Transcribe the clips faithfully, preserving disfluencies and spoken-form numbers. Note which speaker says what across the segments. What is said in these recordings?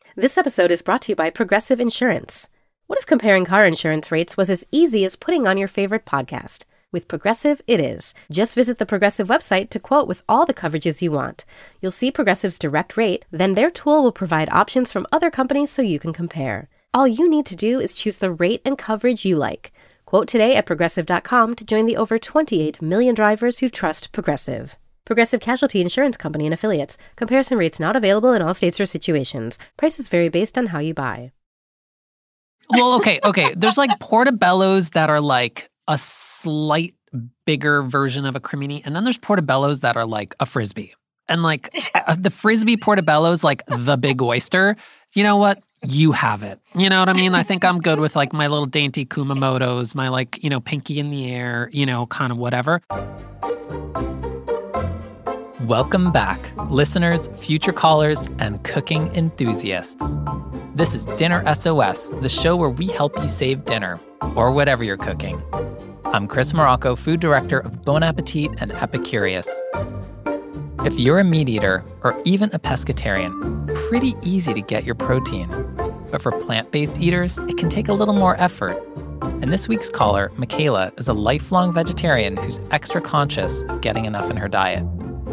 Speaker 1: This episode is brought to you by Progressive Insurance. What if comparing car insurance rates was as easy as putting on your favorite podcast? With Progressive, it is. Just visit the Progressive website to quote with all the coverages you want. You'll see Progressive's direct rate, then their tool will provide options from other companies so you can compare. All you need to do is choose the rate and coverage you like. Quote today at progressive dot com to join the over twenty-eight million drivers who trust Progressive. Progressive Casualty Insurance Company and Affiliates. Comparison rates not available in all states or situations. Prices vary based on how you buy.
Speaker 2: Well, okay, okay. There's like portobellos that are like a slight bigger version of a cremini, and then there's portobellos that are like a Frisbee. And like the Frisbee portobello is like the big oyster. You know what? You have it. You know what I mean? I think I'm good with like my little dainty Kumamotos, my like, you know, pinky in the air, you know, kind of whatever. Welcome back, listeners, future callers, and cooking enthusiasts. This is Dinner S O S, the show where we help you save dinner, or whatever you're cooking. I'm Chris Morocco, food director of Bon Appetit and Epicurious. If you're a meat eater, or even a pescatarian, pretty easy to get your protein. But for plant-based eaters, it can take a little more effort. And this week's caller, Michaela, is a lifelong vegetarian who's extra conscious of getting enough in her diet.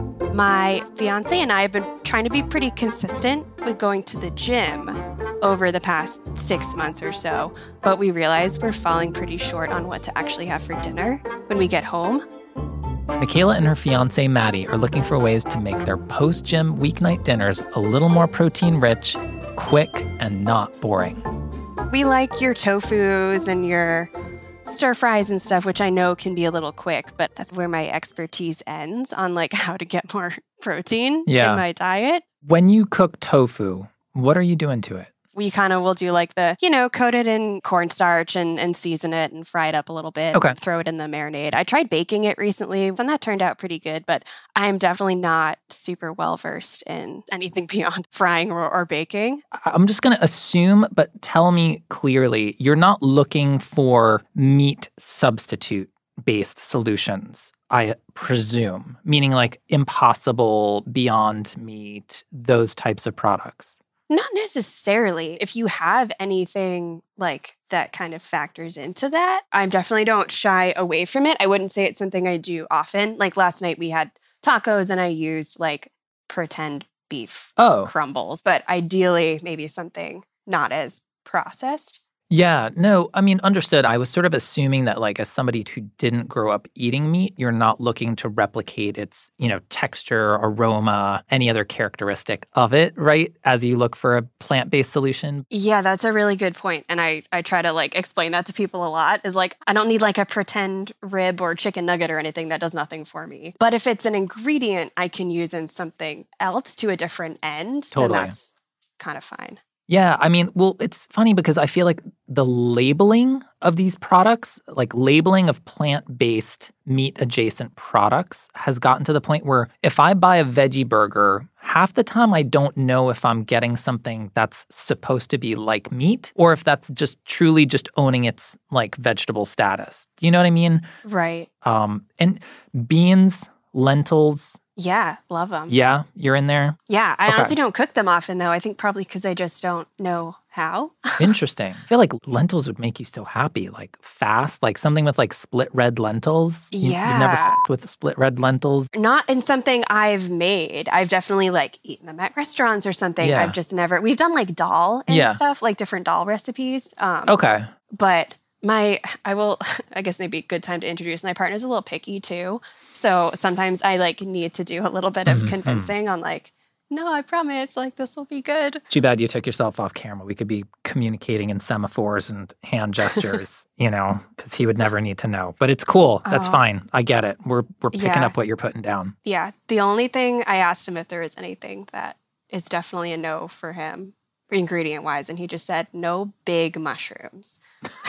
Speaker 3: My fiance and I have been trying to be pretty consistent with going to the gym over the past six months or so, but we realize we're falling pretty short on what to actually have for dinner when we get home.
Speaker 2: Michaela and her fiance, Maddie, are looking for ways to make their post-gym weeknight dinners a little more protein-rich, quick, and not boring.
Speaker 3: We like your tofus and your stir fries and stuff, which I know can be a little quick, but that's where my expertise ends on like how to get more protein
Speaker 2: yeah.
Speaker 3: in my diet.
Speaker 2: When you cook tofu, what are you doing to it?
Speaker 3: We kind of will do like the, you know, coat it in cornstarch and, and season it and fry it up a little bit.
Speaker 2: Okay.
Speaker 3: Throw it in the marinade. I tried baking it recently and that turned out pretty good, but I'm definitely not super well versed in anything beyond frying or, or baking.
Speaker 2: I'm just going to assume, but tell me clearly, you're not looking for meat substitute-based solutions, I presume, meaning like Impossible, Beyond Meat, those types of products.
Speaker 3: Not necessarily. If you have anything like that kind of factors into that, I definitely don't shy away from it. I wouldn't say it's something I do often. Like last night we had tacos and I used like pretend beef
Speaker 2: oh.
Speaker 3: crumbles, but ideally maybe something not as processed.
Speaker 2: Yeah, no, I mean, understood. I was sort of assuming that, like, as somebody who didn't grow up eating meat, you're not looking to replicate its, you know, texture, aroma, any other characteristic of it, right? As you look for a plant-based solution.
Speaker 3: Yeah, that's a really good point. And I, I try to, like, explain that to people a lot is, like, I don't need, like, a pretend rib or chicken nugget or anything that does nothing for me. But if it's an ingredient I can use in something else to a different end,
Speaker 2: totally.
Speaker 3: Then that's kind of fine.
Speaker 2: Yeah, I mean, well, it's funny because I feel like the labeling of these products, like labeling of plant-based meat-adjacent products has gotten to the point where if I buy a veggie burger, half the time I don't know if I'm getting something that's supposed to be like meat or if that's just truly just owning its like vegetable status. Do you know what I mean?
Speaker 3: Right.
Speaker 2: Um, and beans, lentils.
Speaker 3: Yeah, love them.
Speaker 2: Yeah, you're in there?
Speaker 3: Yeah, I
Speaker 2: okay.
Speaker 3: honestly don't cook them often, though. I think probably because I just don't know how.
Speaker 2: Interesting. I feel like lentils would make you so happy, like fast, like something with like split red lentils. You,
Speaker 3: yeah.
Speaker 2: You've never fucked with split red lentils?
Speaker 3: Not in something I've made. I've definitely like eaten them at restaurants or something.
Speaker 2: Yeah.
Speaker 3: I've just never, we've done like dal and
Speaker 2: yeah.
Speaker 3: stuff, like different dal recipes. Um,
Speaker 2: okay.
Speaker 3: But my, I will, I guess maybe a good time to introduce my partner's a little picky too. So sometimes I like need to do a little bit of mm-hmm. convincing on like, no, I promise, like this will be good.
Speaker 2: Too bad you took yourself off camera. We could be communicating in semaphores and hand gestures, you know, because he would never need to know. But it's cool. That's oh. fine. I get it. We're we're picking
Speaker 3: yeah.
Speaker 2: up what you're putting down.
Speaker 3: Yeah. The only thing I asked him if there was anything that is definitely a no for him, ingredient wise, and he just said no big mushrooms.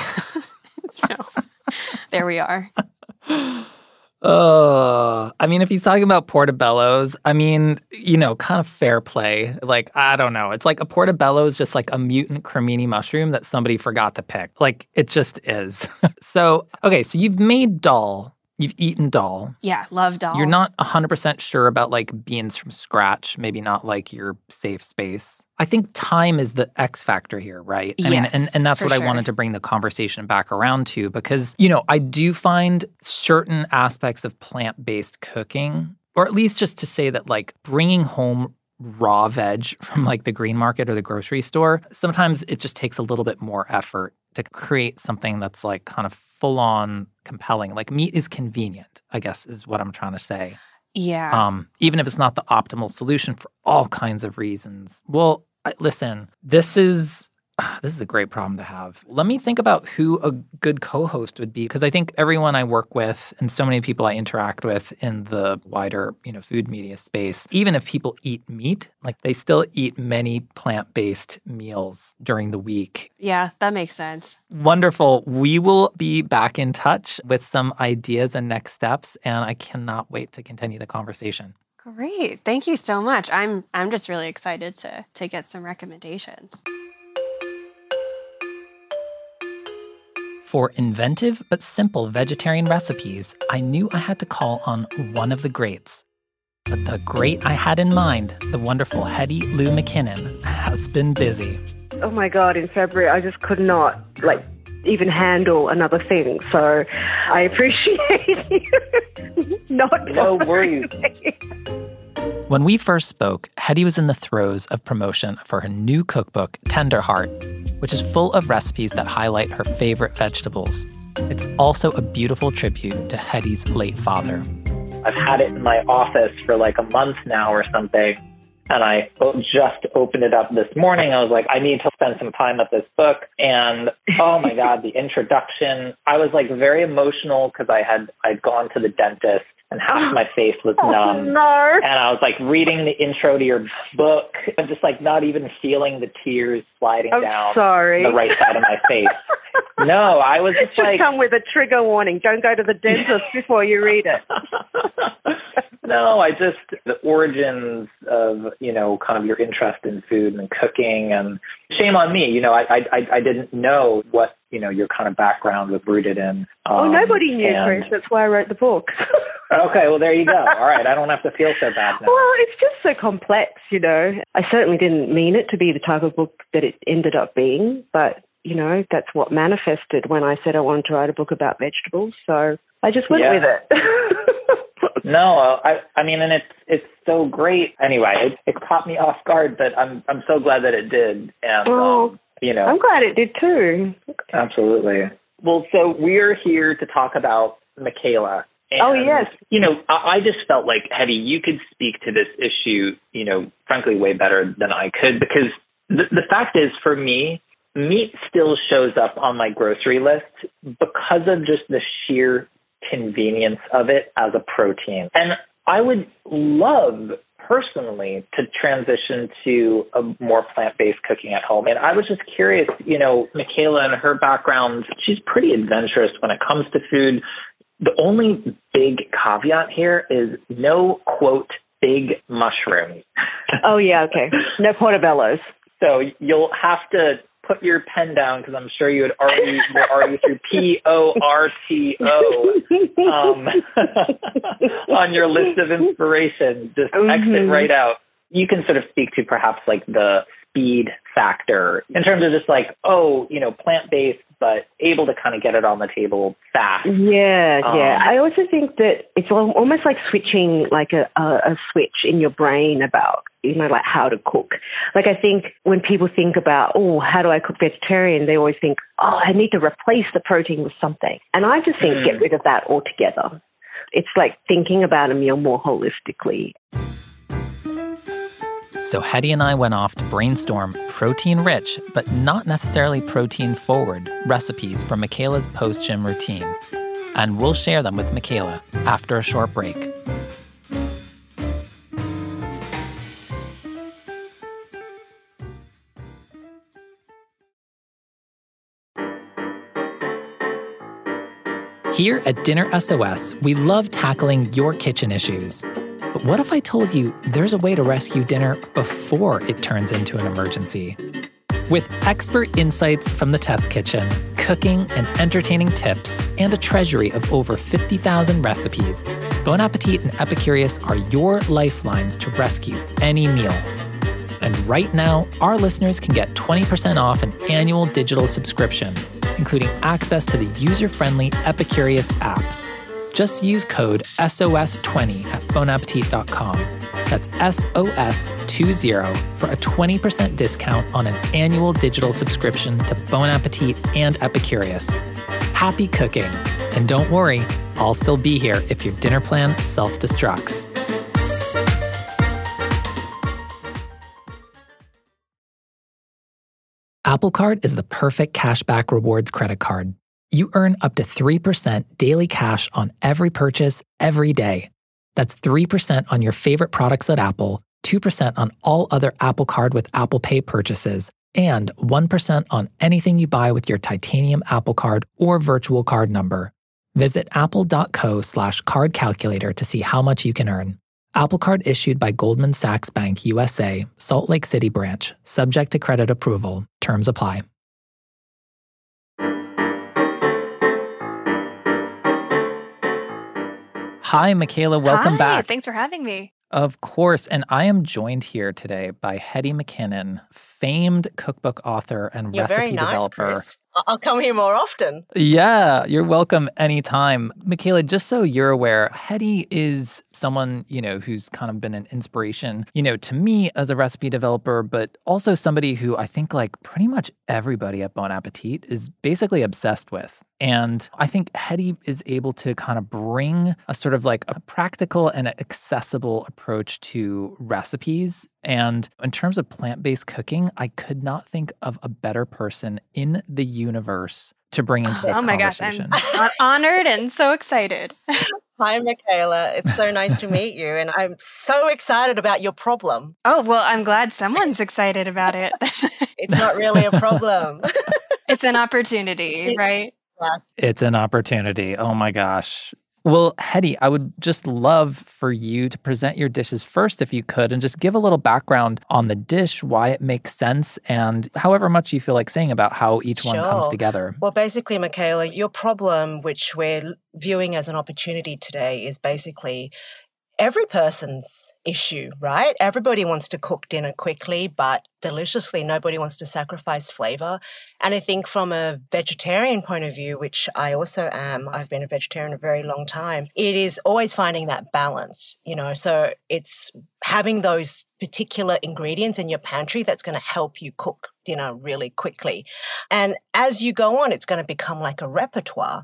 Speaker 3: So there we are.
Speaker 2: Oh, I mean, if he's talking about portobellos, I mean, you know, kind of fair play. Like, I don't know. It's like a portobello is just like a mutant cremini mushroom that somebody forgot to pick. Like, it just is. So, okay, so you've made dal You've eaten dal.
Speaker 3: Yeah, love dal.
Speaker 2: You're not one hundred percent sure about like beans from scratch, maybe not like your safe space. I think time is the X factor here, right? I
Speaker 3: yes,
Speaker 2: mean, and, and that's what
Speaker 3: sure.
Speaker 2: I wanted to bring the conversation back around to because, you know, I do find certain aspects of plant-based cooking, or at least just to say that like bringing home raw veg from like the green market or the grocery store, sometimes it just takes a little bit more effort to create something that's like kind of full-on compelling. Like meat is convenient, I guess is what I'm trying to say.
Speaker 3: Yeah.
Speaker 2: Um, even if it's not the optimal solution for all kinds of reasons. Well, I, listen, this is uh, this is a great problem to have. Let me think about who a good co-host would be, because I think everyone I work with and so many people I interact with in the wider, you know, food media space, even if people eat meat, like they still eat many plant-based meals during the week.
Speaker 3: Yeah, that makes sense.
Speaker 2: Wonderful. We will be back in touch with some ideas and next steps, and I cannot wait to continue the conversation.
Speaker 3: Great. Thank you so much. I'm I'm just really excited to to get some recommendations.
Speaker 2: For inventive but simple vegetarian recipes, I knew I had to call on one of the greats. But the great I had in mind, the wonderful Hetty Lou McKinnon, has been busy.
Speaker 4: Oh my God, in February, I just could not, like, even handle another thing. So I appreciate you not
Speaker 5: No worries.
Speaker 2: When we first spoke, Hetty was in the throes of promotion for her new cookbook, Tender Heart, which is full of recipes that highlight her favorite vegetables. It's also a beautiful tribute to Hetty's late father.
Speaker 5: I've had it in my office for like a month now or something. And I just opened it up this morning. I was like, I need to spend some time with this book. And oh my God, the introduction, I was like very emotional because I had, I'd gone to the dentist and half my face was
Speaker 4: Oh,
Speaker 5: numb.
Speaker 4: no.
Speaker 5: And I was like reading the intro to your book and just like not even feeling the tears sliding
Speaker 4: I'm
Speaker 5: down
Speaker 4: sorry.
Speaker 5: the right side of my face. No, I was
Speaker 4: It
Speaker 5: just
Speaker 4: should
Speaker 5: like...
Speaker 4: come with a trigger warning. Don't go to the dentist before you read it.
Speaker 5: No, I just, the origins of, you know, kind of your interest in food and cooking, and shame on me, you know, I I, I didn't know what, you know, your kind of background was rooted in. Um,
Speaker 4: oh, nobody knew,
Speaker 5: and...
Speaker 4: Chris. That's why I wrote the book.
Speaker 5: Okay, well, there you go. All right, I don't have to feel so bad now.
Speaker 4: Well, it's just so complex, you know. I certainly didn't mean it to be the type of book that it ended up being, but, you know, that's what manifested when I said I wanted to write a book about vegetables. So I just went
Speaker 5: Yeah.
Speaker 4: with it.
Speaker 5: No, I I mean, and it's it's so great. Anyway, it, it caught me off guard, but I'm I'm so glad that it did. And
Speaker 4: Oh,
Speaker 5: um, you know,
Speaker 4: I'm glad it did too.
Speaker 5: absolutely. Well, so we're here to talk about Michaela. And,
Speaker 4: Oh, yes.
Speaker 5: You know, I, I just felt like, Hetty, you could speak to this issue, you know, frankly, way better than I could, because the, the fact is, for me, meat still shows up on my grocery list because of just the sheer convenience of it as a protein. And I would love personally to transition to a more plant-based cooking at home. And I was just curious, you know, Michaela and her background, she's pretty adventurous when it comes to food. The only big caveat here is no, quote, big mushrooms.
Speaker 4: Oh, yeah, okay. No portobellos.
Speaker 5: So you'll have to put your pen down because I'm sure you had already, you're already through P O R T O um, on your list of inspiration. Just mm-hmm. exit right out. You can sort of speak to perhaps like the speed factor in terms of just like, oh, you know, plant-based, but able to kind of get it on the table fast.
Speaker 4: Yeah,
Speaker 5: um,
Speaker 4: yeah. I also think that it's almost like switching like a, a, a switch in your brain about, you know, like how to cook. Like I think when people think about, oh, how do I cook vegetarian? They always think, oh, I need to replace the protein with something. And I just think mm. get rid of that altogether. It's like thinking about a meal more holistically.
Speaker 2: So Hetty and I went off to brainstorm protein-rich, but not necessarily protein-forward recipes for Michaela's post-gym routine. And we'll share them with Michaela after a short break. Here at Dinner S O S, we love tackling your kitchen issues. But what if I told you there's a way to rescue dinner before it turns into an emergency? With expert insights from the test kitchen, cooking and entertaining tips and a treasury of over fifty thousand recipes, Bon Appetit and Epicurious are your lifelines to rescue any meal. And right now, our listeners can get twenty percent off an annual digital subscription, including access to the user-friendly Epicurious app. Just use code S O S twenty at bon appetit dot com. That's S O S twenty for a twenty percent discount on an annual digital subscription to Bon Appetit and Epicurious. Happy cooking. And don't worry, I'll still be here if your dinner plan self-destructs. Apple Card is the perfect cashback rewards credit card. You earn up to three percent daily cash on every purchase every day. That's three percent on your favorite products at Apple, two percent on all other Apple Card with Apple Pay purchases, and one percent on anything you buy with your titanium Apple Card or virtual card number. Visit apple.co slash card calculator to see how much you can earn. Apple Card issued by Goldman Sachs Bank U S A, Salt Lake City branch, subject to credit approval. Terms apply. Hi, Michaela. Welcome
Speaker 3: Hi,
Speaker 2: back.
Speaker 3: Thanks for having me.
Speaker 2: Of course. And I am joined here today by Hetty McKinnon, famed cookbook author and
Speaker 6: You're
Speaker 2: recipe
Speaker 6: very nice,
Speaker 2: developer.
Speaker 6: Chris. I- I'll come here more often.
Speaker 2: Yeah, you're welcome anytime. Michaela, just so you're aware, Hetty is someone, you know, who's kind of been an inspiration, you know, to me as a recipe developer, but also somebody who I think like pretty much everybody at Bon Appetit is basically obsessed with. And I think Hetty is able to kind of bring a sort of like a practical and accessible approach to recipes. And in terms of plant-based cooking, I could not think of a better person in the universe to bring into this
Speaker 3: Oh my gosh,
Speaker 2: conversation.
Speaker 3: I'm honored and so excited.
Speaker 6: Hi, Michaela. It's so nice to meet you. And I'm so excited about your problem.
Speaker 3: Oh, well, I'm glad someone's excited about it.
Speaker 6: It's not really a problem.
Speaker 3: It's an opportunity, right?
Speaker 2: It's an opportunity. Oh my gosh. Well, Hetty, I would just love for you to present your dishes first, if you could, and just give a little background on the dish, why it makes sense, and however much you feel like saying about how each
Speaker 6: Sure.
Speaker 2: one comes together.
Speaker 6: Well, basically, Michaela, your problem, which we're viewing as an opportunity today, is basically every person's issue, right? Everybody wants to cook dinner quickly, but deliciously. Nobody wants to sacrifice flavor. And I think from a vegetarian point of view, which I also am, I've been a vegetarian a very long time, it is always finding that balance, you know, so it's having those particular ingredients in your pantry that's going to help you cook dinner really quickly. And as you go on, it's going to become like a repertoire.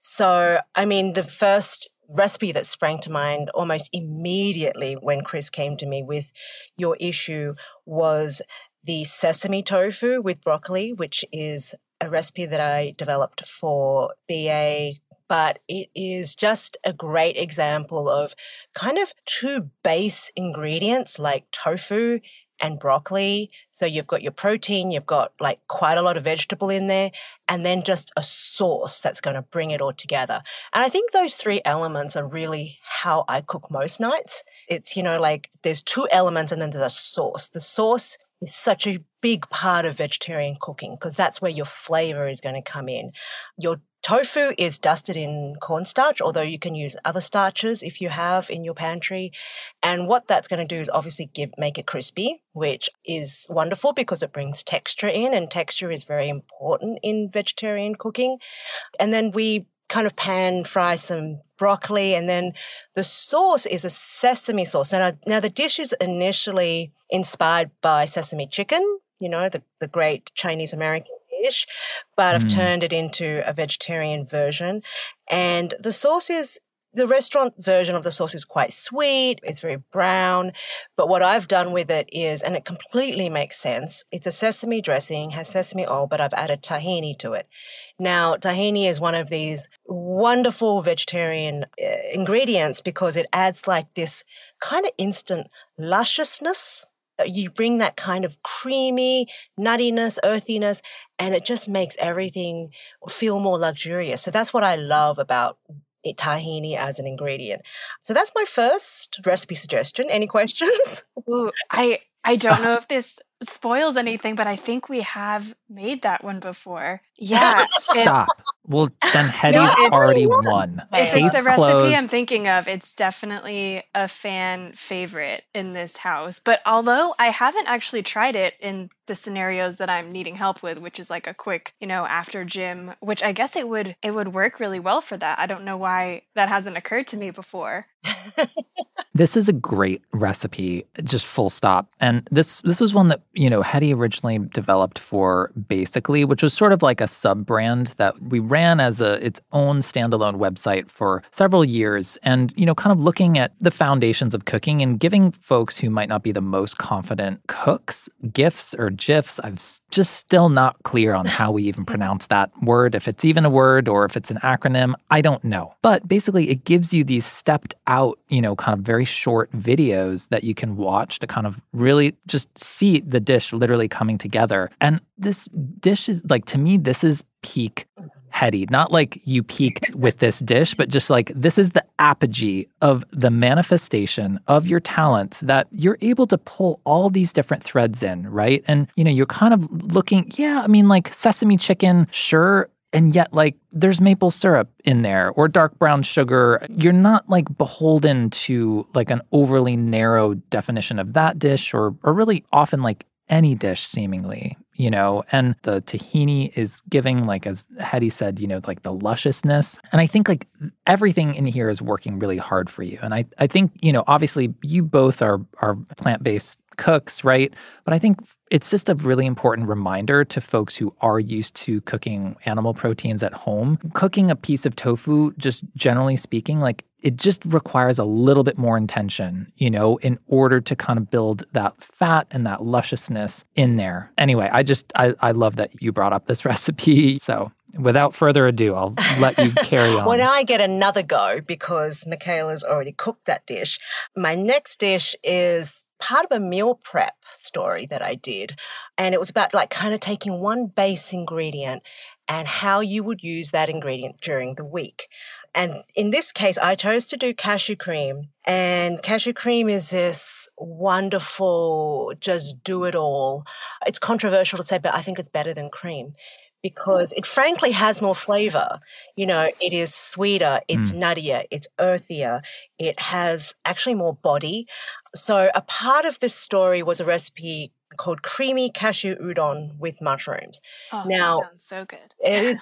Speaker 6: So, I mean, the first recipe that sprang to mind almost immediately when Chris came to me with your issue was the sesame tofu with broccoli, which is a recipe that I developed for B A, but it is just a great example of kind of two base ingredients like tofu and broccoli. So you've got your protein, you've got like quite a lot of vegetable in there, and then just a sauce that's going to bring it all together. And I think those three elements are really how I cook most nights. It's, you know, like there's two elements and then there's a sauce. The sauce is such a big part of vegetarian cooking because that's where your flavor is going to come in. Your tofu is dusted in cornstarch, although you can use other starches if you have in your pantry. And what that's going to do is obviously give make it crispy, which is wonderful because it brings texture in, and texture is very important in vegetarian cooking. And then we kind of pan fry some broccoli, and then the sauce is a sesame sauce. Now, now the dish is initially inspired by sesame chicken, you know, the, the great Chinese American dish, but I've mm. turned it into a vegetarian version. And the sauce is, the restaurant version of the sauce is quite sweet. It's very brown. But what I've done with it is, and it completely makes sense, it's a sesame dressing, has sesame oil, but I've added tahini to it. Now, tahini is one of these wonderful vegetarian uh, ingredients because it adds like this kind of instant lusciousness. You bring that kind of creamy nuttiness, earthiness, and it just makes everything feel more luxurious. So that's what I love about it, tahini as an ingredient. So that's my first recipe suggestion. Any questions?
Speaker 3: Ooh, I I don't know if this spoils anything, but I think we have made that one before. Yeah.
Speaker 2: Stop. Well, then Hetty's
Speaker 3: it-
Speaker 2: already won.
Speaker 3: If
Speaker 2: Case
Speaker 3: it's the recipe
Speaker 2: closed.
Speaker 3: I'm thinking of, it's definitely a fan favorite in this house. But although I haven't actually tried it in the scenarios that I'm needing help with, which is like a quick, you know, after gym, which I guess it would it would work really well for that. I don't know why that hasn't occurred to me before.
Speaker 2: This is a great recipe, just full stop. And this this was one that, you know, Hetty originally developed for Basically, which was sort of like a sub-brand that we ran as a its own standalone website for several years. And, you know, kind of looking at the foundations of cooking and giving folks who might not be the most confident cooks GIFs or GIFs. I'm just still not clear on how we even pronounce that word, if it's even a word or if it's an acronym. I don't know. But basically, it gives you these stepped out, you know, kind of very short videos that you can watch to kind of really just see the dish literally coming together. And this dish is like, to me, this is peak Hetty. Not like you peaked with this dish, but just like this is the apogee of the manifestation of your talents, that you're able to pull all these different threads in, right? And, you know, you're kind of looking, yeah, I mean, like sesame chicken, sure. And yet, like, there's maple syrup in there or dark brown sugar. You're not, like, beholden to, like, an overly narrow definition of that dish or, or really often, like, any dish, seemingly, you know? And the tahini is giving, like, as Hetty said, you know, like, the lusciousness. And I think, like, everything in here is working really hard for you. And I, I think, you know, obviously, you both are are plant-based cooks, right? But I think it's just a really important reminder to folks who are used to cooking animal proteins at home. Cooking a piece of tofu, just generally speaking, like it just requires a little bit more intention, you know, in order to kind of build that fat and that lusciousness in there. Anyway, I just, I, I love that you brought up this recipe. So without further ado, I'll let you carry on.
Speaker 6: Well, now I get another go because Michaela's already cooked that dish. My next dish is part of a meal prep story that I did. And it was about like kind of taking one base ingredient and how you would use that ingredient during the week. And in this case, I chose to do cashew cream. And cashew cream is this wonderful, just do it all. It's controversial to say, but I think it's better than cream, because it frankly has more flavor. You know, it is sweeter, it's mm. nuttier, it's earthier, it has actually more body. So a part of this story was a recipe called creamy cashew udon with mushrooms.
Speaker 3: Oh,
Speaker 6: now,
Speaker 3: that sounds so good.
Speaker 6: It is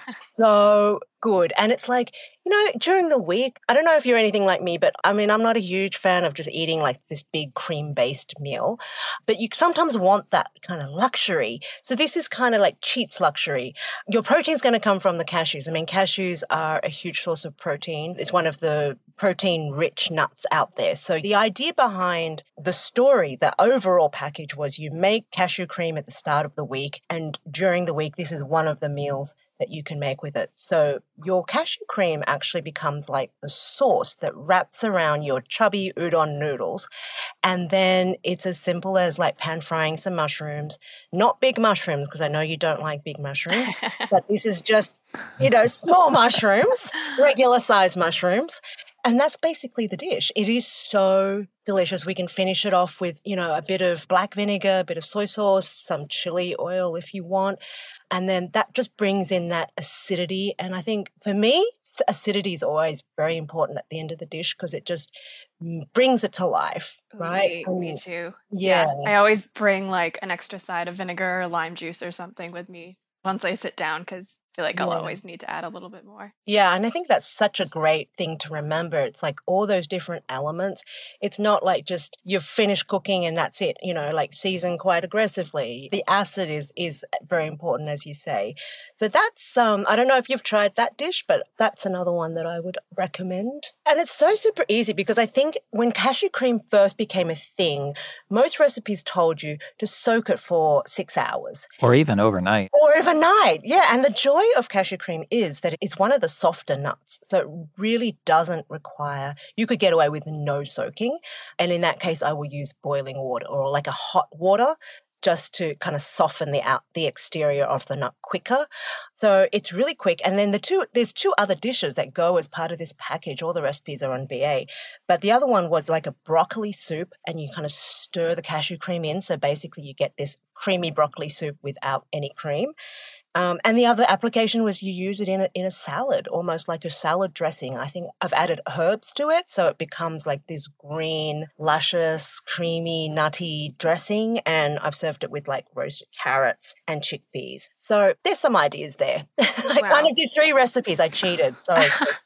Speaker 6: so good. And it's like, you know, during the week, I don't know if you're anything like me, but I mean, I'm not a huge fan of just eating like this big cream-based meal, but you sometimes want that kind of luxury. So this is kind of like cheats luxury. Your protein's going to come from the cashews. I mean, cashews are a huge source of protein. It's one of the protein-rich nuts out there. So the idea behind the story, the overall package, was you make cashew cream at the start of the week, and during the week, this is one of the meals that you can make with it. So your cashew cream actually becomes like the sauce that wraps around your chubby udon noodles. And then it's as simple as like pan frying some mushrooms, not big mushrooms, because I know you don't like big mushrooms, but this is just, you know, small mushrooms, regular size mushrooms. And that's basically the dish. It is so delicious. We can finish it off with, you know, a bit of black vinegar, a bit of soy sauce, some chili oil if you want. And then that just brings in that acidity. And I think for me, acidity is always very important at the end of the dish because it just brings it to life, right?
Speaker 3: Me, me too.
Speaker 6: Yeah.
Speaker 3: yeah. I always bring like an extra side of vinegar or lime juice or something with me once I sit down because I feel like I'll yeah. always need to add a little bit more.
Speaker 6: Yeah, and I think that's such a great thing to remember. It's like all those different elements. It's not like just you've finished cooking and that's it, you know, like season quite aggressively. The acid is is very important, as you say. So that's, um, I don't know if you've tried that dish, but that's another one that I would recommend. And it's so super easy because I think when cashew cream first became a thing, most recipes told you to soak it for six hours.
Speaker 2: Or even overnight.
Speaker 6: Or overnight, yeah. And the joy of cashew cream is that it's one of the softer nuts. So it really doesn't require, you could get away with no soaking. And in that case, I will use boiling water or like a hot water just to kind of soften the out the exterior of the nut quicker. So it's really quick. And then the two there's two other dishes that go as part of this package. All the recipes are on B A. But the other one was like a broccoli soup, and you kind of stir the cashew cream in. So basically you get this creamy broccoli soup without any cream. Um, and the other application was you use it in a, in a salad, almost like a salad dressing. I think I've added herbs to it, so it becomes like this green, luscious, creamy, nutty dressing, and I've served it with like roasted carrots and chickpeas. So there's some ideas there. I
Speaker 3: Wow.
Speaker 6: kind of did three recipes. I cheated. Sorry.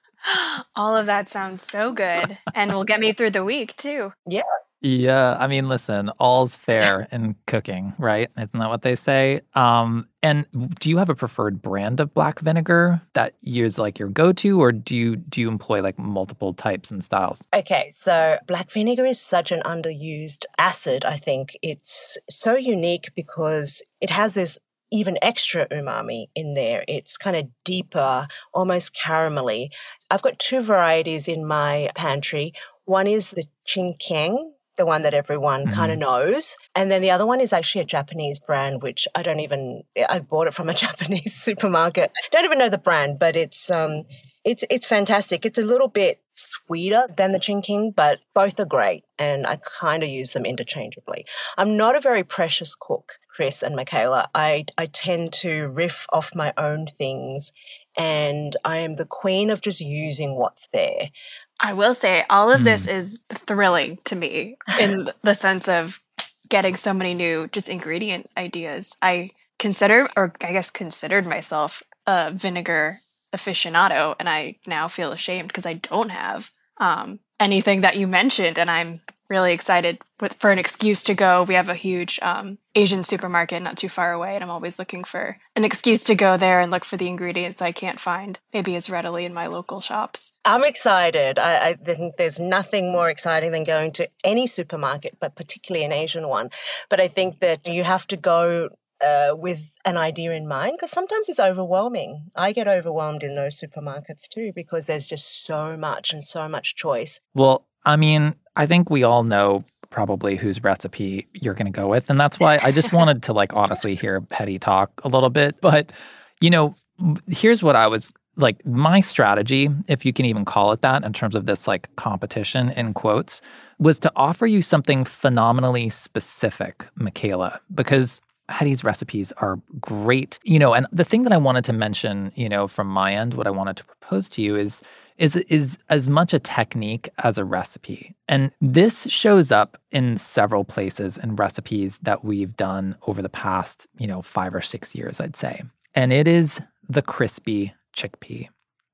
Speaker 3: All of that sounds so good and will get me through the week too.
Speaker 6: Yeah.
Speaker 2: Yeah, I mean, listen, all's fair in cooking, right? Isn't that what they say? Um, and do you have a preferred brand of black vinegar that is like your go-to, or do you do you employ like multiple types and styles?
Speaker 6: Okay, so black vinegar is such an underused acid. I think it's so unique because it has this even extra umami in there. It's kind of deeper, almost caramelly. I've got two varieties in my pantry. One is the Chinkiang, the one that everyone
Speaker 2: Mm-hmm.
Speaker 6: kind of knows. And then the other one is actually a Japanese brand, which I don't even, I bought it from a Japanese supermarket. I don't even know the brand, but it's um, it's it's fantastic. It's a little bit sweeter than the Chinking, but both are great. And I kind of use them interchangeably. I'm not a very precious cook, Chris and Michaela. I, I tend to riff off my own things, and I am the queen of just using what's there.
Speaker 3: I will say all of this
Speaker 2: Mm.
Speaker 3: is thrilling to me in the sense of getting so many new just ingredient ideas. I consider, or I guess considered myself a vinegar aficionado, and I now feel ashamed because I don't have um, anything that you mentioned, and I'm really excited with, for an excuse to go. We have a huge um, Asian supermarket not too far away, and I'm always looking for an excuse to go there and look for the ingredients I can't find maybe as readily in my local shops.
Speaker 6: I'm excited. I, I think there's nothing more exciting than going to any supermarket, but particularly an Asian one. But I think that you have to go uh, with an idea in mind, because sometimes it's overwhelming. I get overwhelmed in those supermarkets too, because there's just so much and so much choice.
Speaker 2: Well, I mean, I think we all know probably whose recipe you're going to go with. And that's why I just wanted to like honestly hear Hetty talk a little bit. But, you know, here's what I was like, my strategy, if you can even call it that, in terms of this like competition in quotes, was to offer you something phenomenally specific, Michaela, because Hetty's recipes are great. You know, and the thing that I wanted to mention, you know, from my end, what I wanted to propose to you is is is as much a technique as a recipe. And this shows up in several places in recipes that we've done over the past, you know, five or six years, I'd say. And it is the crispy chickpea.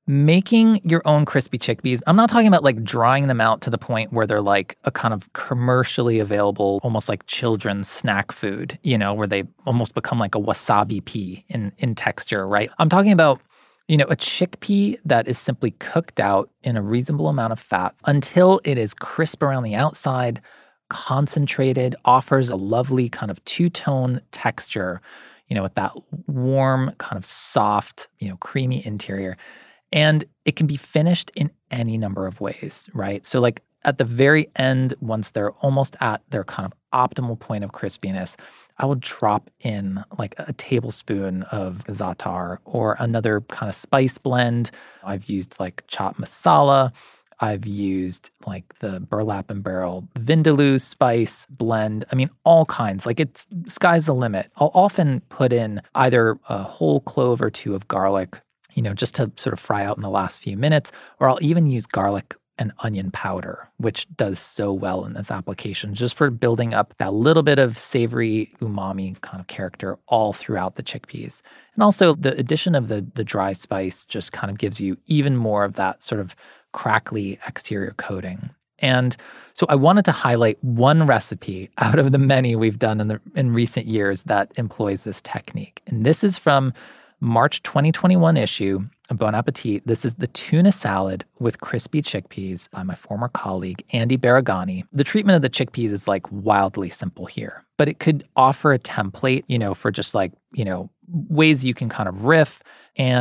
Speaker 2: Making your own crispy chickpeas, I'm not talking about like drying them out to the point where they're like a kind of commercially available, almost like children's snack food, you know, where they almost become like a wasabi pea in, in texture, right? I'm talking about, you know, a chickpea that is simply cooked out in a reasonable amount of fat until it is crisp around the outside, concentrated, offers a lovely kind of two-tone texture, you know, with that warm, kind of soft, you know, creamy interior. And it can be finished in any number of ways, right? So like at the very end, once they're almost at their kind of optimal point of crispiness, I will drop in like a tablespoon of za'atar or another kind of spice blend. I've used like chopped masala. I've used like the burlap and barrel vindaloo spice blend. I mean, all kinds. Like it's sky's the limit. I'll often put in either a whole clove or two of garlic, you know, just to sort of fry out in the last few minutes, or I'll even use garlic and onion powder, which does so well in this application, just for building up that little bit of savory umami kind of character all throughout the chickpeas. And also the addition of the the dry spice just kind of gives you even more of that sort of crackly exterior coating. And so I wanted to highlight one recipe out of the many we've done in the in recent years that employs this technique. And this is from March twenty twenty-one issue of Bon Appetit. This is the tuna salad with crispy chickpeas by my former colleague, Andy Baragani. The treatment of the chickpeas is like wildly simple here, but it could offer a template, you know, for just like, you know, ways you can kind of riff. And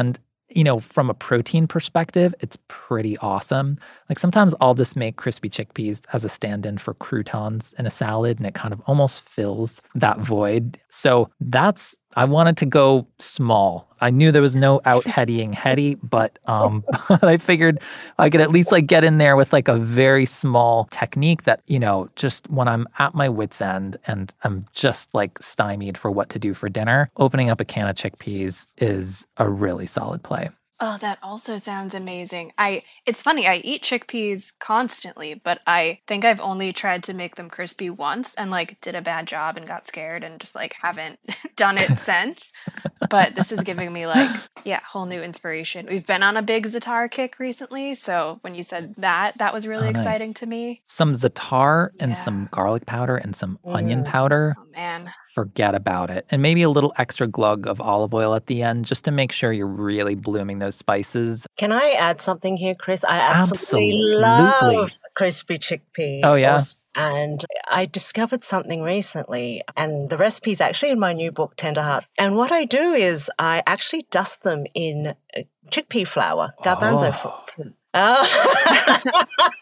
Speaker 2: you know, from a protein perspective, it's pretty awesome. Like sometimes I'll just make crispy chickpeas as a stand-in for croutons in a salad, and it kind of almost fills that void. So that's, I wanted to go small. I knew there was no out-headying Hetty, but um, I figured I could at least like get in there with like a very small technique that, you know, just when I'm at my wit's end and I'm just like stymied for what to do for dinner, opening up a can of chickpeas is a really solid play.
Speaker 3: Oh, that also sounds amazing. I it's funny, I eat chickpeas constantly, but I think I've only tried to make them crispy once and like did a bad job and got scared and just like haven't done it since. But this is giving me like, yeah, whole new inspiration. We've been on a big za'atar kick recently, so when you said that, that was really
Speaker 2: Oh, nice.
Speaker 3: exciting to me.
Speaker 2: Some za'atar and
Speaker 3: Yeah.
Speaker 2: some garlic powder and some
Speaker 6: Mm.
Speaker 2: onion powder.
Speaker 3: Oh man.
Speaker 2: Forget about it. And maybe a little extra glug of olive oil at the end just to make sure you're really blooming those spices.
Speaker 6: Can I add something here, Chris? I absolutely,
Speaker 2: Absolutely.
Speaker 6: love crispy chickpeas.
Speaker 2: Oh, yeah?
Speaker 6: And I discovered something recently, and the recipe is actually in my new book, Tender Heart. And what I do is I actually dust them in uh, chickpea flour, garbanzo
Speaker 2: Oh.
Speaker 6: flour. Oh.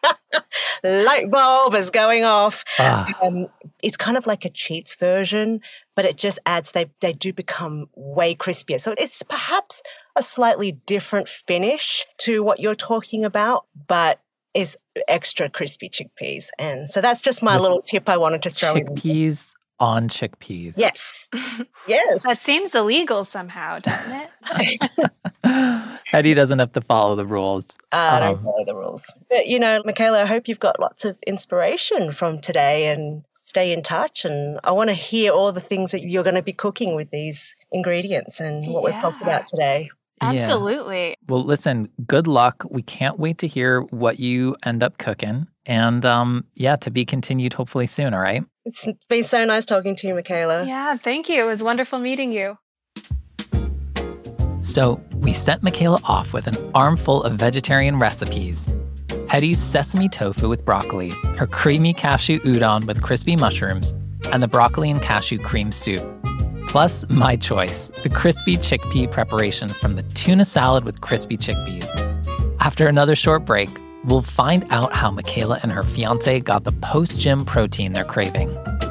Speaker 6: Light bulb is going off.
Speaker 2: Ah.
Speaker 6: Um, it's kind of like a cheats version, but it just adds, they, they do become way crispier. So it's perhaps a slightly different finish to what you're talking about, but is extra crispy chickpeas. And so that's just my
Speaker 2: With
Speaker 6: little tip I wanted to throw in.
Speaker 2: Chickpeas on chickpeas.
Speaker 6: Yes. Yes.
Speaker 3: That seems illegal somehow, doesn't it?
Speaker 2: Hetty doesn't have to follow the rules.
Speaker 6: I don't
Speaker 2: Um,
Speaker 6: follow the rules. But, you know, Michaela, I hope you've got lots of inspiration from today and stay in touch. And I want to hear all the things that you're going to be cooking with these ingredients and what we've talked
Speaker 3: Yeah.
Speaker 6: about today.
Speaker 2: Yeah.
Speaker 3: Absolutely.
Speaker 2: Well, listen, good luck. We can't wait to hear what you end up cooking. And um, yeah, to be continued hopefully soon, all right?
Speaker 6: It's been so nice talking to you, Michaela.
Speaker 3: Yeah, thank you. It was wonderful meeting you.
Speaker 2: So we set Michaela off with an armful of vegetarian recipes. Hetty's sesame tofu with broccoli, her creamy cashew udon with crispy mushrooms, and the broccoli and cashew cream soup. Plus, my choice, the crispy chickpea preparation from the tuna salad with crispy chickpeas. After another short break, we'll find out how Michaela and her fiancé got the post-gym protein they're craving.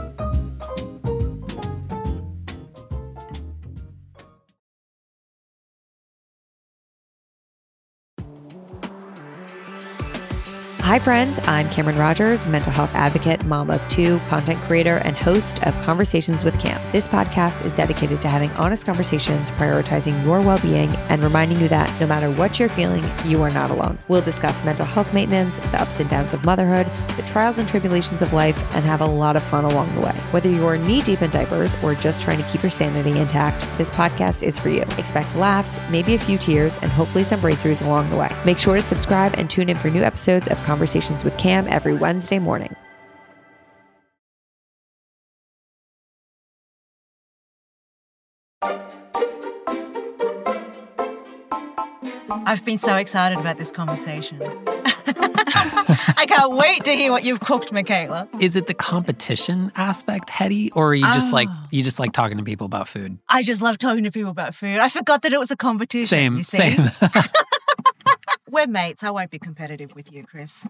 Speaker 1: Hi, friends. I'm Cameron Rogers, mental health advocate, mom of two, content creator, and host of Conversations with Cam. This podcast is dedicated to having honest conversations, prioritizing your well-being, and reminding you that no matter what you're feeling, you are not alone. We'll discuss mental health maintenance, the ups and downs of motherhood, the trials and tribulations of life, and have a lot of fun along the way. Whether you're knee-deep in diapers or just trying to keep your sanity intact, this podcast is for you. Expect laughs, maybe a few tears, and hopefully some breakthroughs along the way. Make sure to subscribe and tune in for new episodes of Conversations with Cam every Wednesday morning.
Speaker 6: I've been so excited about this conversation. I can't wait to hear what you've cooked, Michaela.
Speaker 2: Is it the competition aspect, Hetty, or are you just like
Speaker 6: Oh.
Speaker 2: you just like talking to people about food?
Speaker 6: I just love talking to people about food. I forgot that it was a competition.
Speaker 2: Same,
Speaker 6: you see?
Speaker 2: same.
Speaker 6: We're mates. I won't be competitive with you, Chris.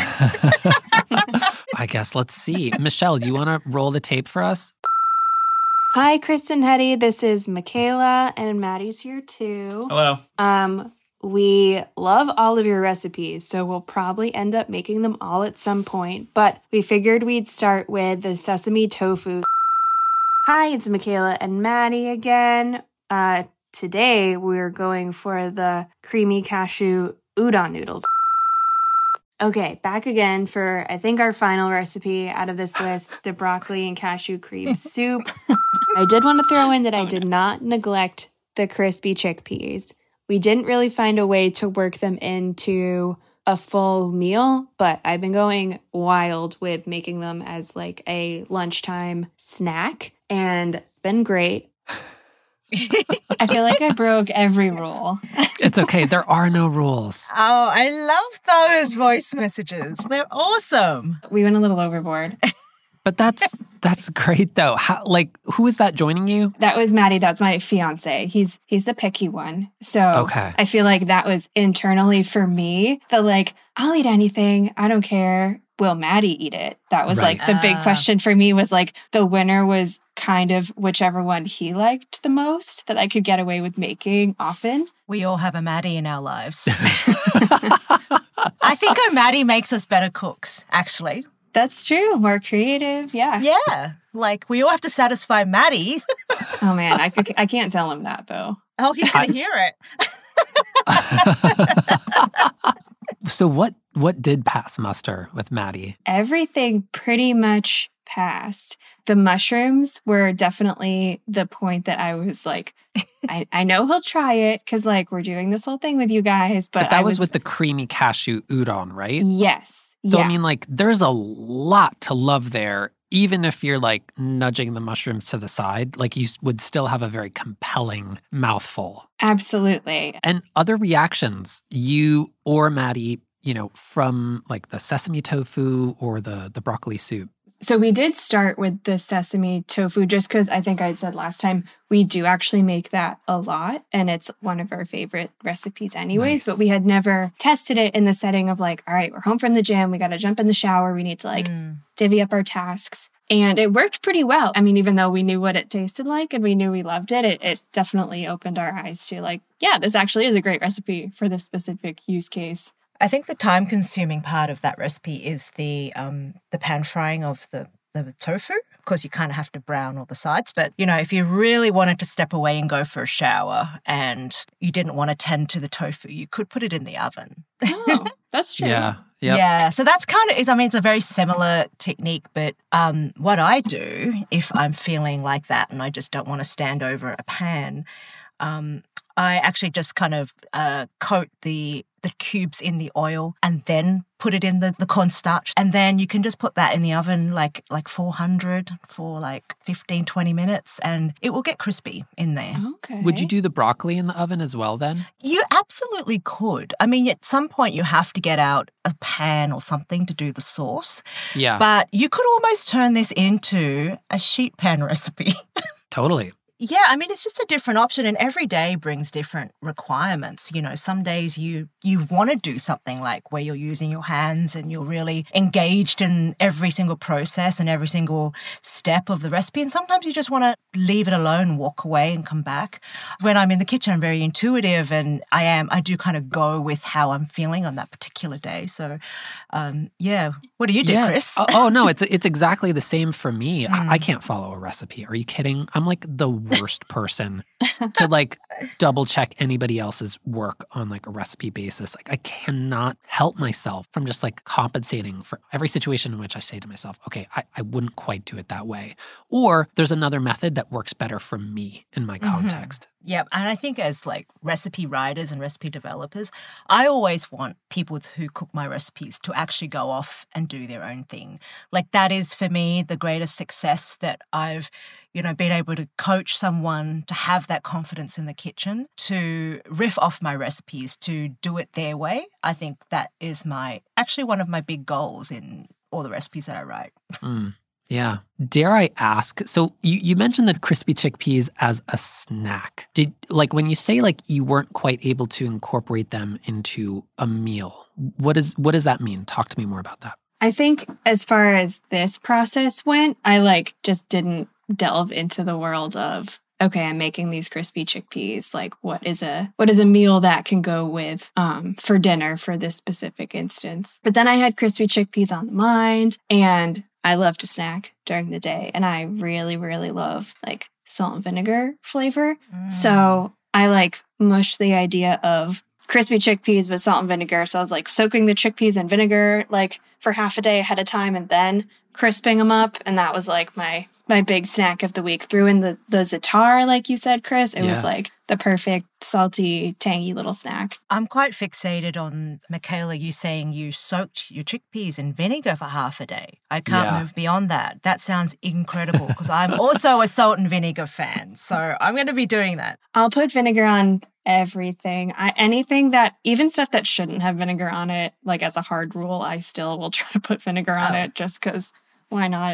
Speaker 2: I guess let's see. Michelle, do you want to roll the tape for us?
Speaker 3: Hi, Kristen Hetty. This is Michaela, and Maddie's here too.
Speaker 7: Hello.
Speaker 3: Um, we love all of your recipes, so we'll probably end up making them all at some point, but we figured we'd start with the sesame tofu. Hi, it's Michaela and Maddie again. Uh, today we're going for the creamy cashew udon noodles. Okay, back again for, I think, our final recipe out of this list, the broccoli and cashew cream soup. I did want to throw in that I did not neglect the crispy chickpeas. We didn't really find a way to work them into a full meal, but I've been going wild with making them as like a lunchtime snack, and it's been great. I feel like I broke every rule.
Speaker 2: It's okay. There are no rules.
Speaker 6: Oh, I love those voice messages. They're awesome.
Speaker 3: We went a little overboard.
Speaker 2: But that's that's great though. How, like, who is that joining you?
Speaker 3: That was Maddie. That's my fiance. He's he's the picky one. So
Speaker 2: okay.
Speaker 3: I feel like that was internally for me. The like, I'll eat anything. I don't care. Will Maddie eat it? That was
Speaker 2: Right.
Speaker 3: like the big
Speaker 6: Ah.
Speaker 3: question for me. Was like the winner was kind of whichever one he liked the most that I could get away with making often.
Speaker 6: We all have a Maddie in our lives. I think our Maddie makes us better cooks, actually.
Speaker 3: That's true. More creative. Yeah.
Speaker 6: Yeah. Like, we all have to satisfy Maddie.
Speaker 3: Oh man, I could, I can't tell him that though.
Speaker 6: Oh, he's going to hear it.
Speaker 2: So what what did pass muster with Maddie?
Speaker 3: Everything pretty much passed. The mushrooms were definitely the point that I was like, I, I know he'll try it because like we're doing this whole thing with you guys, but,
Speaker 2: But that
Speaker 3: I
Speaker 2: was,
Speaker 3: was
Speaker 2: with the creamy cashew udon, right?
Speaker 3: yes.
Speaker 2: So
Speaker 3: yeah.
Speaker 2: I mean, like, there's a lot to love there. Even if you're like nudging the mushrooms to the side, like you s- would still have a very compelling mouthful.
Speaker 3: Absolutely.
Speaker 2: And other reactions, you or Maddie, you know, from like the sesame tofu or the the broccoli soup.
Speaker 3: So we did start with the sesame tofu just because I think I'd said last time we do actually make that a lot and it's one of our favorite recipes anyways,
Speaker 2: Nice.
Speaker 3: but we had never tested it in the setting of like, all right, we're home from the gym. We got to jump in the shower. We need to like
Speaker 6: Mm.
Speaker 3: divvy up our tasks. And it worked pretty well. I mean, even though we knew what it tasted like and we knew we loved it, it, it definitely opened our eyes to like, yeah, this actually is a great recipe for this specific use case.
Speaker 6: I think the time-consuming part of that recipe is the um, the pan frying of the, the tofu, because you kind of have to brown all the sides. But, you know, if you really wanted to step away and go for a shower and you didn't want to tend to the tofu, you could put it in the oven.
Speaker 3: Oh, that's true.
Speaker 2: Yeah. Yep.
Speaker 6: Yeah, so that's kind of, I mean, it's a very similar technique, but um, what I do if I'm feeling like that and I just don't want to stand over a pan, um, I actually just kind of uh, coat the the cubes in the oil and then put it in the, the cornstarch. And then you can just put that in the oven like like four hundred for like fifteen, twenty minutes and it will get crispy in there.
Speaker 3: Okay.
Speaker 2: Would you do the broccoli in the oven as well then?
Speaker 6: You absolutely could. I mean, at some point you have to get out a pan or something to do the sauce.
Speaker 2: Yeah,
Speaker 6: But you could almost turn this into a sheet pan recipe.
Speaker 2: totally.
Speaker 6: Yeah, I mean, it's just a different option and every day brings different requirements. You know, some days you you want to do something like where you're using your hands and you're really engaged in every single process and every single step of the recipe. And sometimes you just want to leave it alone, walk away and come back. When I'm in the kitchen, I'm very intuitive and I am, I do kind of go with how I'm feeling on that particular day. So, um, yeah. What do you do,
Speaker 2: Yeah.
Speaker 6: Chris?
Speaker 2: Oh, oh, no, it's it's exactly the same for me. I, I can't follow a recipe. Are you kidding? I'm like the worst person to like double check anybody else's work on like a recipe basis. Like I cannot help myself from just like compensating for every situation in which I say to myself, okay, I, I wouldn't quite do it that way. Or there's another method that works better for me in my context.
Speaker 6: Yeah, and I think as like recipe writers and recipe developers, I always want people who cook my recipes to actually go off and do their own thing. Like that is for me the greatest success that I've, you know, been able to coach someone to have that confidence in the kitchen, to riff off my recipes, to do it their way. I think that is my, actually one of my big goals in all the recipes that I write.
Speaker 2: Mm. Yeah. Dare I ask, so you, you mentioned the crispy chickpeas as a snack. Did like when you say like you weren't quite able to incorporate them into a meal, what is what does that mean? Talk to me more about that.
Speaker 3: I think as far as this process went, I like just didn't delve into the world of, okay, I'm making these crispy chickpeas. Like what is a what is a meal that can go with um, for dinner for this specific instance? But then I had crispy chickpeas on the mind and I love to snack during the day and I really, really love like salt and vinegar flavor.
Speaker 6: Mm.
Speaker 3: So I like mushed the idea of crispy chickpeas with salt and vinegar. So I was like soaking the chickpeas in vinegar like for half a day ahead of time and then crisping them up. And that was like my my big snack of the week. Threw in the, the za'atar, like you said, Chris. It
Speaker 2: Yeah.
Speaker 3: was like the perfect salty, tangy little snack.
Speaker 6: I'm quite fixated on, Michaela, you saying you soaked your chickpeas in vinegar for half a day. I can't
Speaker 2: Yeah.
Speaker 6: move beyond that. That sounds incredible because I'm also a salt and vinegar fan. So I'm going to be doing that.
Speaker 3: I'll put vinegar on everything. I, anything that, even stuff that shouldn't have vinegar on it, like as a hard rule, I still will try to put vinegar on
Speaker 6: Oh.
Speaker 3: it just because why not?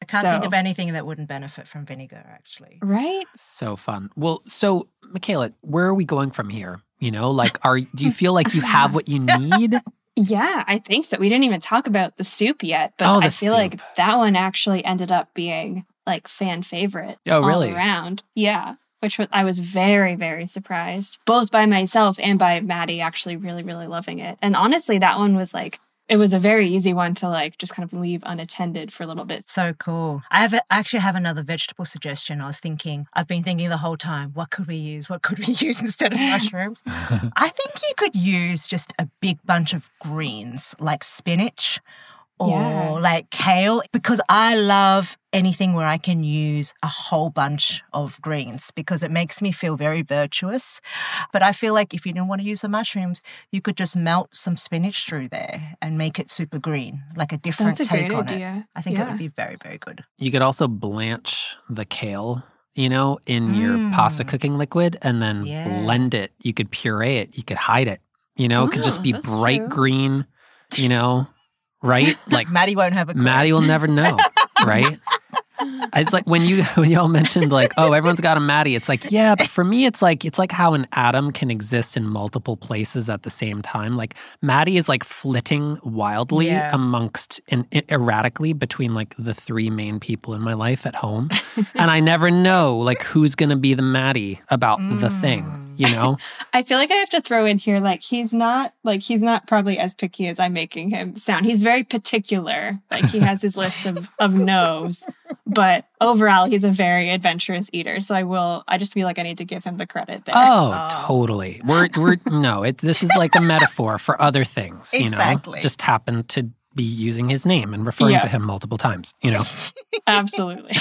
Speaker 6: I can't
Speaker 3: So-
Speaker 6: think of anything that wouldn't benefit from vinegar, actually.
Speaker 3: Right?
Speaker 2: So fun. Well, so Michaela, where are we going from here? You know, like, are do you feel like you have what you need?
Speaker 3: Yeah, I think so. We didn't even talk about the soup yet, but
Speaker 2: Oh, the
Speaker 3: I feel
Speaker 2: soup.
Speaker 3: like that one actually ended up being like fan favorite
Speaker 2: Oh,
Speaker 3: all
Speaker 2: really?
Speaker 3: around. Yeah, which was, I was very, very surprised, both by myself and by Maddie actually really, really loving it. And honestly, that one was like, it was a very easy one to like just kind of leave unattended for a little bit.
Speaker 6: So cool. I have a, actually have another vegetable suggestion. I was thinking, I've been thinking the whole time, what could we use? What could we use instead of mushrooms? I think you could use just a big bunch of greens like spinach or
Speaker 3: Yeah.
Speaker 6: like kale, because I love anything where I can use a whole bunch of greens because it makes me feel very virtuous. But I feel like if you didn't want to use the mushrooms, you could just melt some spinach through there and make it super green, like a different
Speaker 3: That's a
Speaker 6: take
Speaker 3: great
Speaker 6: on it.
Speaker 3: idea.
Speaker 6: I think it
Speaker 3: Yeah.
Speaker 6: would be very, very good.
Speaker 2: You could also blanch the kale, you know, in your
Speaker 6: Mm.
Speaker 2: pasta cooking liquid and then
Speaker 6: Yeah.
Speaker 2: blend it. You could puree it. You could hide it. You know, it could just
Speaker 3: Oh,
Speaker 2: be
Speaker 3: that's
Speaker 2: bright
Speaker 3: true.
Speaker 2: green, you know, right? Like
Speaker 6: Maddie won't have a clue.
Speaker 2: Maddie will never know, right? It's like when you when y'all mentioned like, oh, everyone's got a Maddie. It's like, yeah, but for me, it's like it's like how an atom can exist in multiple places at the same time. Like Maddie is like flitting wildly
Speaker 6: Yeah.
Speaker 2: amongst and erratically between like the three main people in my life at home, and I never know like who's gonna be the Maddie about the thing. You know,
Speaker 3: I feel like I have to throw in here, like, he's not, like, he's not probably as picky as I'm making him sound. He's very particular. Like, he has his list of, of no's, but overall, he's a very adventurous eater. So I will, I just feel like I need to give him the credit there.
Speaker 2: oh, totally. We're we're no, it this is like a metaphor for other things. You
Speaker 6: Exactly.
Speaker 2: know, just happen to be using his name and referring
Speaker 3: Yeah.
Speaker 2: to him multiple times. You know.
Speaker 3: Absolutely.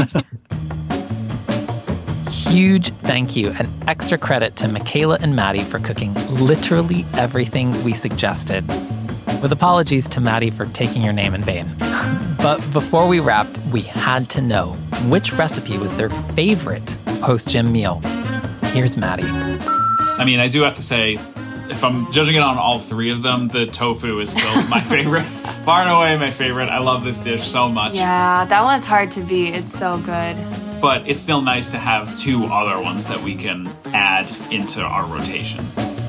Speaker 2: Huge thank you and extra credit to Michaela and Maddie for cooking literally everything we suggested. With apologies to Maddie for taking your name in vain. But before we wrapped, we had to know which recipe was their favorite post-gym meal. Here's Maddie.
Speaker 7: I mean, I do have to say, if I'm judging it on all three of them, the tofu is still my favorite. Far and away my favorite. I love this dish so much.
Speaker 3: Yeah, that one's hard to beat. It's so good.
Speaker 7: But it's still nice to have two other ones that we can add into our rotation.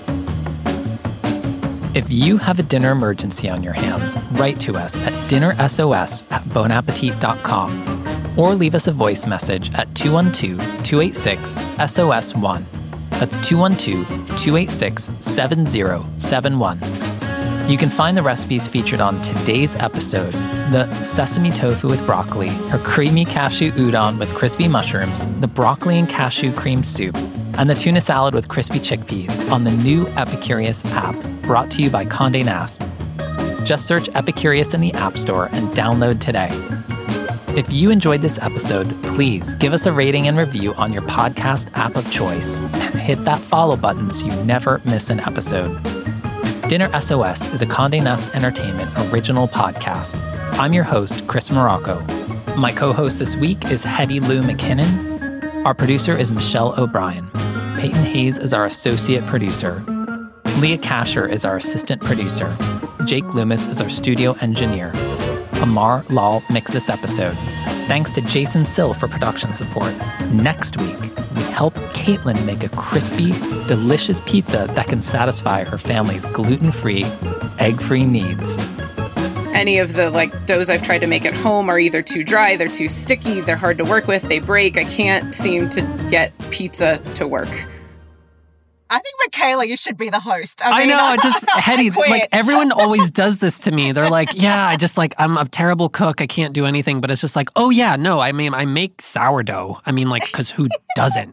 Speaker 2: If you have a dinner emergency on your hands, write to us at dinnersos at bonappetit dot com or leave us a voice message at two one two, two eight six, S O S one. That's two one two, two eight six, seven zero seven one. You can find the recipes featured on today's episode, the sesame tofu with broccoli, or creamy cashew udon with crispy mushrooms, the broccoli and cashew cream soup, and the tuna salad with crispy chickpeas on the new Epicurious app, brought to you by Condé Nast. Just search Epicurious in the App Store and download today. If you enjoyed this episode, please give us a rating and review on your podcast app of choice and hit that follow button so you never miss an episode. Dinner S O S is a Condé Nast Entertainment original podcast. I'm your host, Chris Morocco. My co-host this week is Hetty Lou McKinnon. Our producer is Michelle O'Brien. Peyton Hayes is our associate producer. Leah Kasher is our assistant producer. Jake Loomis is our studio engineer. Amar Lal mixed this episode. Thanks to Jason Sill for production support. Next week, we help Caitlin make a crispy, delicious pizza that can satisfy her family's gluten-free, egg-free needs.
Speaker 8: Any of the like doughs I've tried to make at home are either too dry, they're too sticky, they're hard to work with, they break. I can't seem to get pizza to work.
Speaker 6: I think, Michaela, you should be the host. I,
Speaker 2: I
Speaker 6: mean,
Speaker 2: know, I just, Hetty,
Speaker 6: quit.
Speaker 2: like, everyone always does this to me. They're like, yeah, I just, like, I'm a terrible cook. I can't do anything. But it's just like, oh, yeah, no, I mean, I make sourdough. I mean, like, because who doesn't?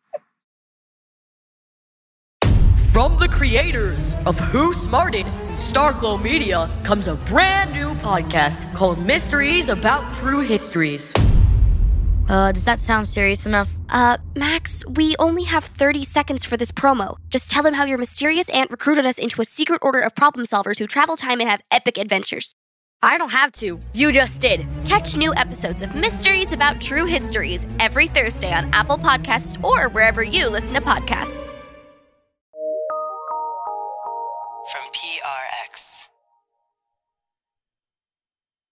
Speaker 9: From the creators of Who Smarted, Starglow Media, comes a brand new podcast called Mysteries About True Histories.
Speaker 10: Uh, does that sound serious enough?
Speaker 11: Uh, Max, we only have thirty seconds for this promo. Just tell them how your mysterious aunt recruited us into a secret order of problem solvers who travel time and have epic adventures.
Speaker 10: I don't have to. You just did.
Speaker 11: Catch new episodes of Mysteries About True Histories every Thursday on Apple Podcasts or wherever you listen to podcasts.
Speaker 12: From P R X.